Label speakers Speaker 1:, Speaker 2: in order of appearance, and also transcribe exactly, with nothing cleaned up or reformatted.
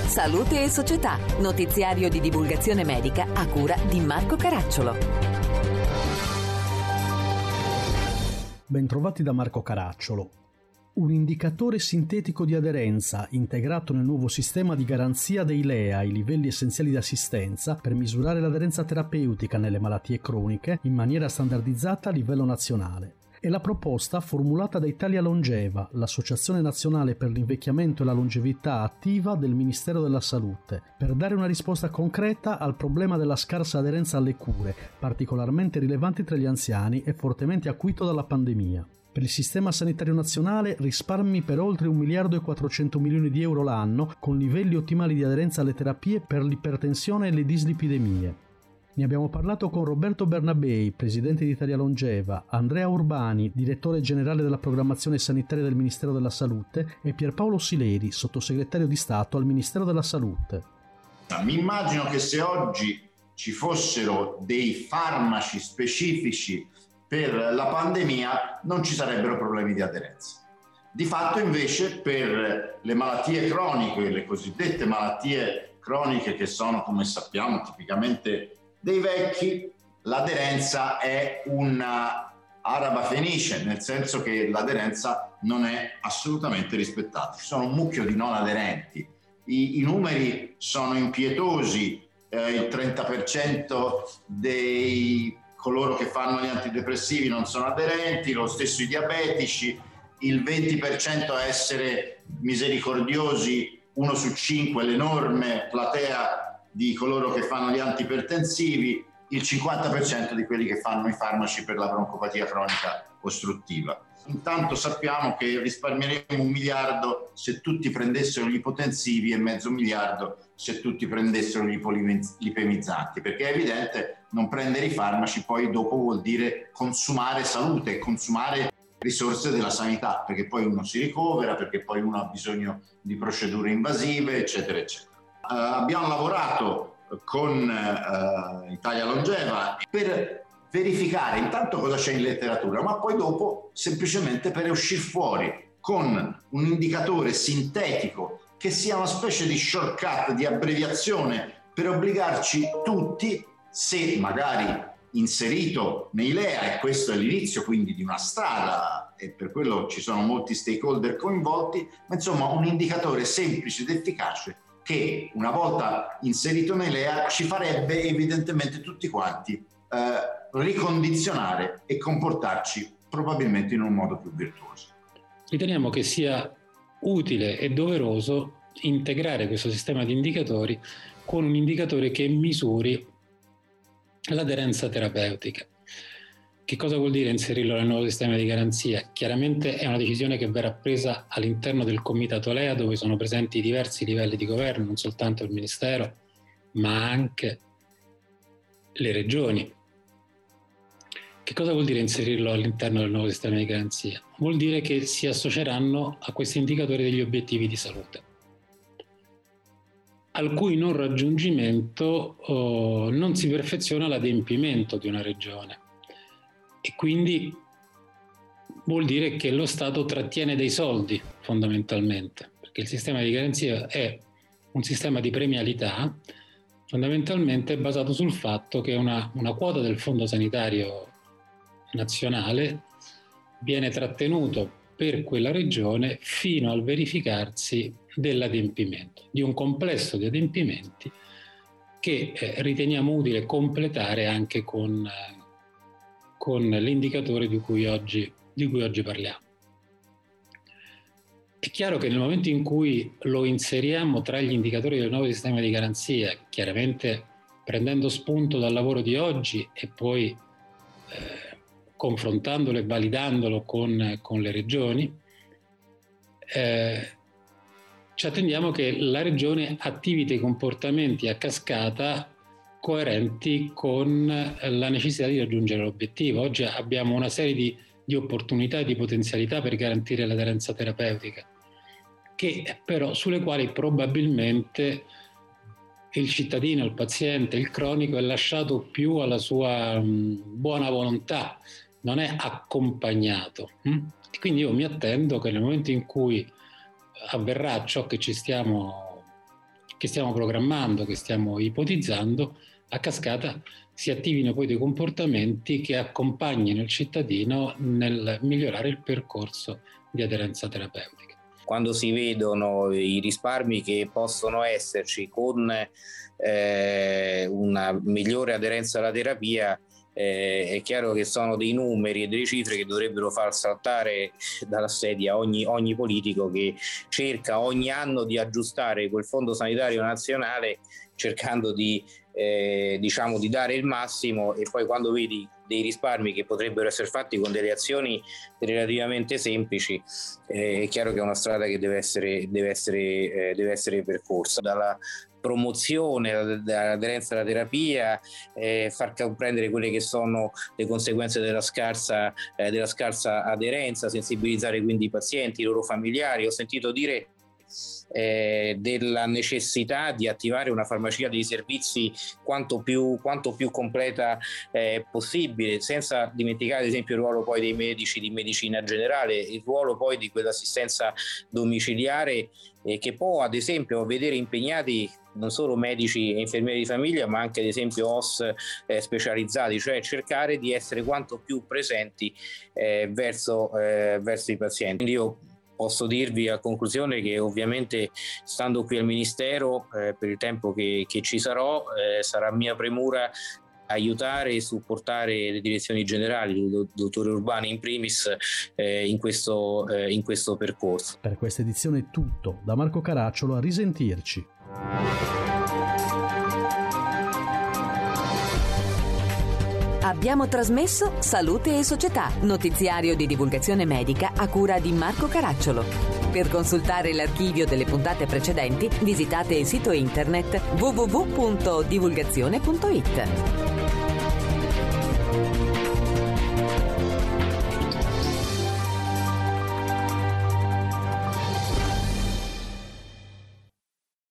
Speaker 1: Salute e Società, notiziario di divulgazione medica a cura di Marco Caracciolo.
Speaker 2: Bentrovati da Marco Caracciolo. Un indicatore sintetico di aderenza integrato nel nuovo sistema di garanzia dei L E A, i livelli essenziali di assistenza, per misurare l'aderenza terapeutica nelle malattie croniche in maniera standardizzata a livello nazionale. È la proposta formulata da Italia Longeva, l'Associazione Nazionale per l'Invecchiamento e la Longevità Attiva del Ministero della Salute, per dare una risposta concreta al problema della scarsa aderenza alle cure, particolarmente rilevante tra gli anziani e fortemente acuito dalla pandemia. Per il sistema sanitario nazionale risparmi per oltre un miliardo e quattrocento milioni di euro l'anno, con livelli ottimali di aderenza alle terapie per l'ipertensione e le dislipidemie. Ne abbiamo parlato con Roberto Bernabei, presidente di Italia Longeva, Andrea Urbani, direttore generale della programmazione sanitaria del Ministero della Salute, e Pierpaolo Sileri, sottosegretario di Stato al Ministero della Salute.
Speaker 3: Mi immagino che se oggi ci fossero dei farmaci specifici per la pandemia non ci sarebbero problemi di aderenza. Di fatto invece per le malattie croniche, le cosiddette malattie croniche che sono, come sappiamo, tipicamente dei vecchi, l'aderenza è una araba fenice, nel senso che l'aderenza non è assolutamente rispettata. Ci sono un mucchio di non aderenti, i, i numeri sono impietosi, eh, il trenta per cento dei coloro che fanno gli antidepressivi non sono aderenti, lo stesso i diabetici, il venti per cento a essere misericordiosi, uno su cinque, l'enorme platea di coloro che fanno gli antipertensivi, il cinquanta per cento di quelli che fanno i farmaci per la broncopatia cronica ostruttiva. Intanto sappiamo che risparmieremo un miliardo se tutti prendessero gli ipotensivi e mezzo miliardo se tutti prendessero gli ipolipemizzanti, perché è evidente non prendere i farmaci poi dopo vuol dire consumare salute, consumare risorse della sanità, perché poi uno si ricovera, perché poi uno ha bisogno di procedure invasive, eccetera, eccetera. Uh, abbiamo lavorato con uh, Italia Longeva per verificare intanto cosa c'è in letteratura, ma poi dopo semplicemente per uscire fuori con un indicatore sintetico che sia una specie di shortcut, di abbreviazione per obbligarci tutti, se magari inserito nei L E A, e questo è l'inizio quindi di una strada e per quello ci sono molti stakeholder coinvolti, ma insomma un indicatore semplice ed efficace che una volta inserito nei L E A ci farebbe evidentemente tutti quanti eh, ricondizionare e comportarci probabilmente in un modo più virtuoso.
Speaker 4: Riteniamo che sia utile e doveroso integrare questo sistema di indicatori con un indicatore che misuri l'aderenza terapeutica. Che cosa vuol dire inserirlo nel nuovo sistema di garanzia? Chiaramente è una decisione che verrà presa all'interno del comitato L E A, dove sono presenti diversi livelli di governo, non soltanto il Ministero, ma anche le regioni. Che cosa vuol dire inserirlo all'interno del nuovo sistema di garanzia? Vuol dire che si associeranno a questi indicatori degli obiettivi di salute, al cui non raggiungimento oh, non si perfeziona l'adempimento di una regione. E quindi vuol dire che lo Stato trattiene dei soldi fondamentalmente, perché il sistema di garanzia è un sistema di premialità fondamentalmente basato sul fatto che una, una quota del Fondo Sanitario Nazionale viene trattenuto per quella regione fino al verificarsi dell'adempimento, di un complesso di adempimenti che eh, riteniamo utile completare anche con eh, con l'indicatore di cui oggi, di cui oggi parliamo. È chiaro che nel momento in cui lo inseriamo tra gli indicatori del nuovo sistema di garanzia, chiaramente prendendo spunto dal lavoro di oggi e poi eh, confrontandolo e validandolo con, con le regioni, eh, ci attendiamo che la regione attivi dei comportamenti a cascata coerenti con la necessità di raggiungere l'obiettivo. Oggi abbiamo una serie di, di opportunità e di potenzialità per garantire l'aderenza terapeutica, che però sulle quali probabilmente il cittadino, il paziente, il cronico è lasciato più alla sua mh, buona volontà, non è accompagnato. Hm? Quindi io mi attendo che nel momento in cui avverrà ciò che ci stiamo che stiamo programmando, che stiamo ipotizzando, a cascata si attivino poi dei comportamenti che accompagnino il cittadino nel migliorare il percorso di aderenza terapeutica.
Speaker 5: Quando si vedono i risparmi che possono esserci con eh, una migliore aderenza alla terapia, eh, è chiaro che sono dei numeri e delle cifre che dovrebbero far saltare dalla sedia ogni, ogni politico che cerca ogni anno di aggiustare quel fondo sanitario nazionale, cercando di, eh, diciamo, di dare il massimo, e poi quando vedi dei risparmi che potrebbero essere fatti con delle azioni relativamente semplici, eh, è chiaro che è una strada che deve essere, deve essere, eh, deve essere percorsa. Dalla promozione dell'aderenza alla terapia, eh, far comprendere quelle che sono le conseguenze della scarsa, eh, della scarsa aderenza, sensibilizzare quindi i pazienti, i loro familiari. Ho sentito dire Eh, della necessità di attivare una farmacia dei servizi quanto più, quanto più completa eh, possibile, senza dimenticare ad esempio il ruolo poi dei medici di medicina generale, il ruolo poi di quell'assistenza domiciliare eh, che può ad esempio vedere impegnati non solo medici e infermieri di famiglia, ma anche ad esempio O S eh, specializzati, cioè cercare di essere quanto più presenti eh, verso, eh, verso i pazienti. Quindi io posso dirvi a conclusione che ovviamente, stando qui al Ministero, eh, per il tempo che, che ci sarò, eh, sarà mia premura aiutare e supportare le direzioni generali, il dottore Urbani in primis, eh, in, questo, eh, in questo percorso.
Speaker 2: Per questa edizione è tutto. Da Marco Caracciolo, a risentirci.
Speaker 1: Abbiamo trasmesso Salute e Società, notiziario di divulgazione medica a cura di Marco Caracciolo. Per consultare l'archivio delle puntate precedenti, visitate il sito internet w w w punto divulgazione punto i t.